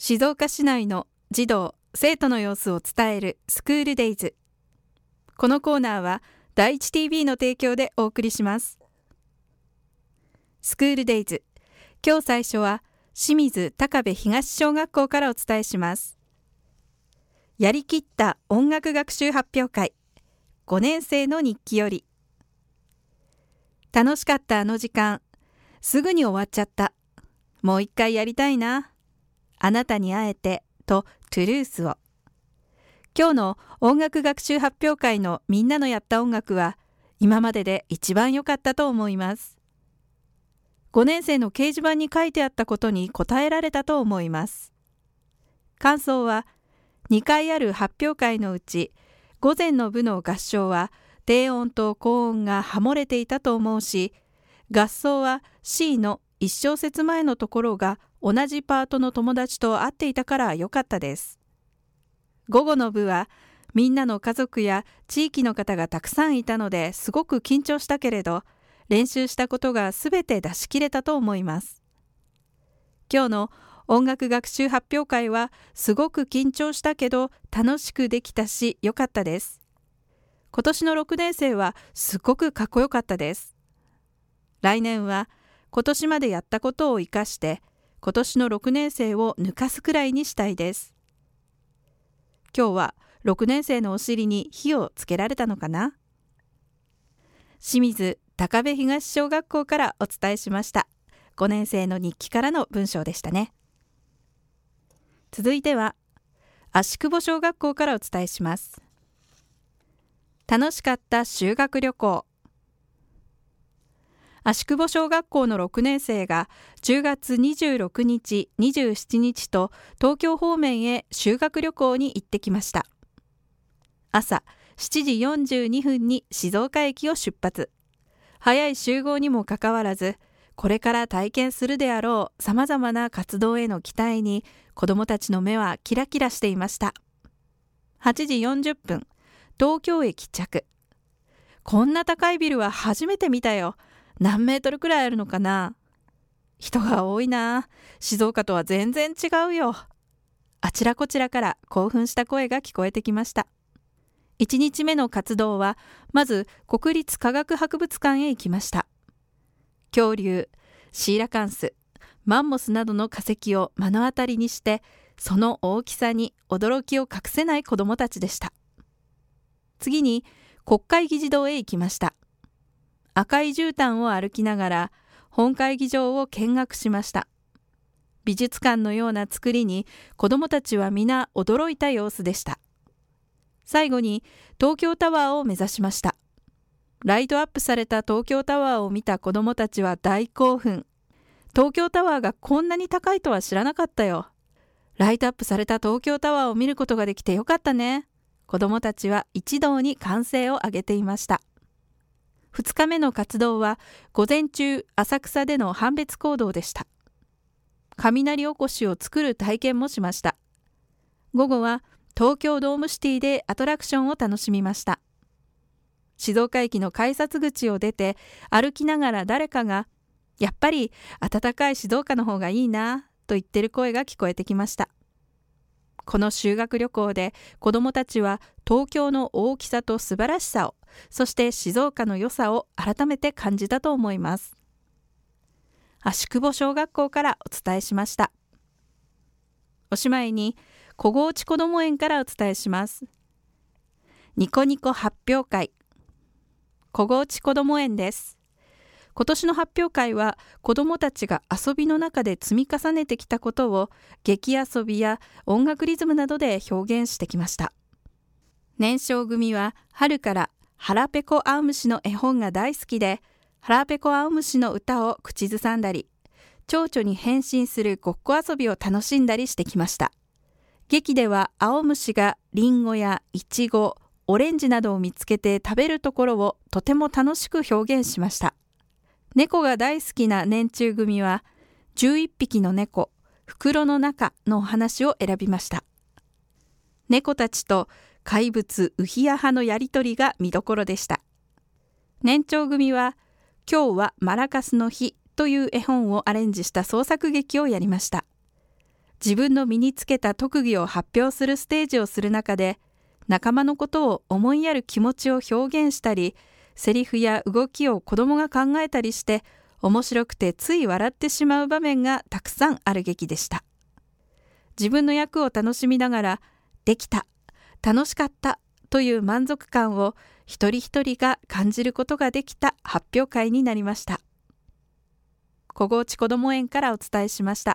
静岡市内の児童・生徒の様子を伝えるスクールデイズ。このコーナーは第一 TV の提供でお送りします。スクールデイズ、今日最初は清水高部東小学校からお伝えします。やりきった音楽学習発表会、5年生の日記より。楽しかったあの時間、すぐに終わっちゃった。もう一回やりたいな。あなたに会えてとトゥルースを。今日の音楽学習発表会のみんなのやった音楽は今までで一番良かったと思います。5年生の掲示板に書いてあったことに答えられたと思います。感想は2回ある発表会のうち午前の部の合唱は低音と高音がハモれていたと思うし、合奏は C の1小節前のところが同じパートの友達と会っていたから良かったです。午後の部はみんなの家族や地域の方がたくさんいたのですごく緊張したけれど、練習したことがすべて出し切れたと思います。今日の音楽学習発表会はすごく緊張したけど楽しくできたし良かったです。今年の6年生はすごくかっこよかったです。来年は今年までやったことを生かして今年の6年生を抜かすくらいにしたいです。今日は6年生のお尻に火をつけられたのかな。清水高部東小学校からお伝えしました。5年生の日記からの文章でしたね。続いては芦久保小学校からお伝えします。楽しかった修学旅行。芦久保小学校の6年生が10月26日、27日と東京方面へ修学旅行に行ってきました。朝7時42分に静岡駅を出発。早い集合にもかかわらず、これから体験するであろうさまざまな活動への期待に子どもたちの目はキラキラしていました。8時40分、東京駅着。こんな高いビルは初めて見たよ。何メートルくらいあるのかな。人が多いな。静岡とは全然違うよ。あちらこちらから興奮した声が聞こえてきました。1日目の活動はまず国立科学博物館へ行きました。恐竜、シーラカンス、マンモスなどの化石を目の当たりにして、その大きさに驚きを隠せない子どもたちでした。次に国会議事堂へ行きました。赤い絨毯を歩きながら本会議場を見学しました。美術館のような作りに子どもたちは皆驚いた様子でした。最後に東京タワーを目指しました。ライトアップされた東京タワーを見た子どもたちは大興奮。東京タワーがこんなに高いとは知らなかったよ。ライトアップされた東京タワーを見ることができてよかったね。子どもたちは一堂に歓声を上げていました。2日目の活動は午前中浅草での判別行動でした。雷おこしを作る体験もしました。午後は東京ドームシティでアトラクションを楽しみました。静岡駅の改札口を出て歩きながら誰かがやっぱり暖かい静岡の方がいいなと言ってる声が聞こえてきました。この修学旅行で子どもたちは東京の大きさと素晴らしさを、そして静岡の良さを改めて感じたと思います。芦久保小学校からお伝えしました。おしまいに小河内こども園からお伝えします。ニコニコ発表会。小河内こども園です。今年の発表会は子どもたちが遊びの中で積み重ねてきたことを劇遊びや音楽リズムなどで表現してきました。年少組は春から腹ペコアオムシの絵本が大好きで、腹ペコアオムシの歌を口ずさんだり、蝶々に変身するごっこ遊びを楽しんだりしてきました。劇ではアオムシがリンゴやイチゴ、オレンジなどを見つけて食べるところをとても楽しく表現しました。猫が大好きな年中組は11匹の猫、袋の中のお話を選びました。猫たちと怪物ウヒヤハのやりとりが見どころでした。年長組は今日はマラカスの日という絵本をアレンジした創作劇をやりました。 自分の身につけた特技を発表するステージをする中で、仲間のことを思いやる気持ちを表現したり、セリフや動きを子供が考えたりして、面白くてつい笑ってしまう場面がたくさんある劇でした。自分の役を楽しみながら、できた、楽しかったという満足感を一人一人が感じることができた発表会になりました。小河内こども園からお伝えしました。